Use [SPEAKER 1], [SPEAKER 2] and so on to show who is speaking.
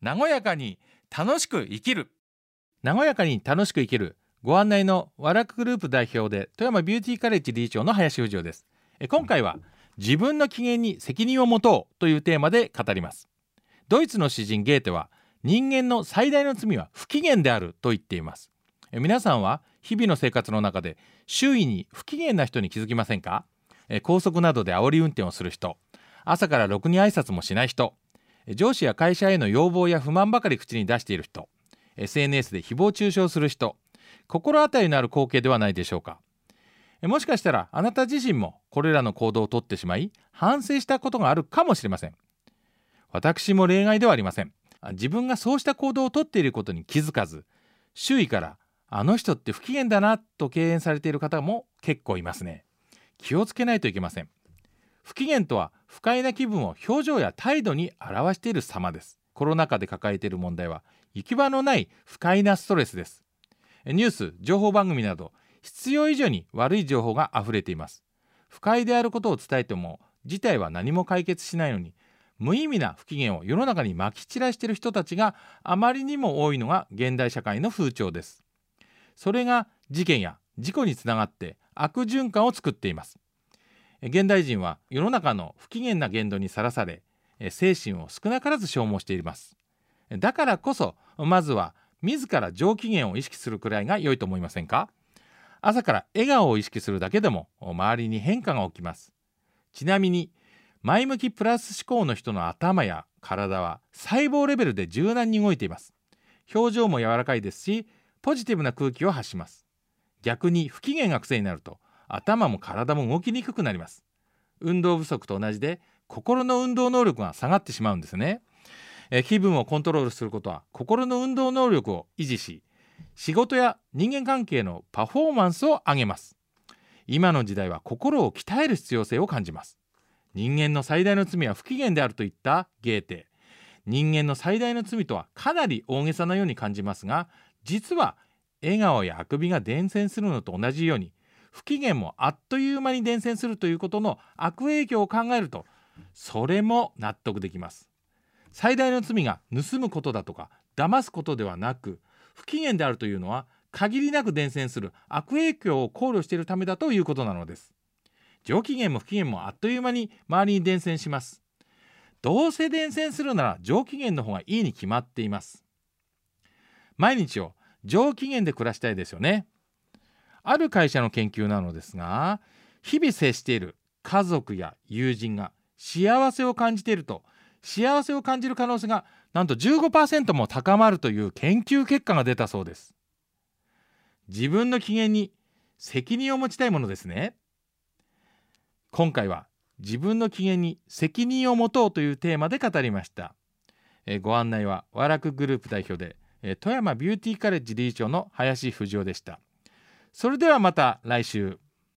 [SPEAKER 1] 和やかに楽しく生きる。和やかに楽しく生きるご案内の和楽グループ代表で富山ビューティーカレッジ理事長の林富士です。今回は自分の機嫌に責任を持とうというテーマで語ります。ドイツの詩人ゲーテは、人間の最大の罪は不機嫌であると言っています。皆さんは日々の生活の中で周囲に不機嫌な人に気づきませんか？高速などで煽り運転をする人、朝からろくに挨拶もしない人、上司や会社への要望や不満ばかり口に出している人、SNS で誹謗中傷する人、心当たりのある光景ではないでしょうか。もしかしたらあなた自身もこれらの行動をとってしまい反省したことがあるかもしれません。私も例外ではありません。自分がそうした行動をとっていることに気づかず、周囲からあの人って不機嫌だなと敬遠されている方も結構いますね。気をつけないといけません。不機嫌とは不快な気分を表情や態度に表している様です。コロナ禍で抱えている問題は行き場のない不快なストレスです。ニュース、情報番組など必要以上に悪い情報があふれています。不快であることを伝えても事態は何も解決しないのに、無意味な不機嫌を世の中にまき散らしている人たちがあまりにも多いのが現代社会の風潮です。それが事件や事故につながって悪循環を作っています。現代人は世の中の不機嫌な言動にさらされ、精神を少なからず消耗しています。だからこそまずは自ら上機嫌を意識するくらいが良いと思いませんか？朝から笑顔を意識するだけでも周りに変化が起きます。ちなみに前向きプラス思考の人の頭や体は細胞レベルで柔軟に動いています。表情も柔らかいですし、ポジティブな空気を発します。逆に不機嫌が癖になると頭も体も動きにくくなります。運動不足と同じで心の運動能力が下がってしまうんですね。気分をコントロールすることは心の運動能力を維持し、仕事や人間関係のパフォーマンスを上げます。今の時代は心を鍛える必要性を感じます。人間の最大の罪は不機嫌であるといったゲーテ。人間の最大の罪とはかなり大げさなように感じますが、実は笑顔やあくびが伝染するのと同じように、不機嫌もあっという間に伝染するということの悪影響を考えると、それも納得できます。最大の罪が盗むことだとか騙すことではなく、不機嫌であるというのは限りなく伝染する悪影響を考慮しているためだということなのです。上機嫌も不機嫌もあっという間に周りに伝染します。どうせ伝染するなら上機嫌の方がいいに決まっています。毎日を上機嫌で暮らしたいですよね。ある会社の研究なのですが、日々接している家族や友人が幸せを感じていると、幸せを感じる可能性がなんと 15% も高まるという研究結果が出たそうです。自分の機嫌に責任を持ちたいものですね。今回は自分の機嫌に責任を持とうというテーマで語りました。ご案内は和楽グループ代表で富山ビューティーカレッジ理事長の林富士でした。それではまた来週。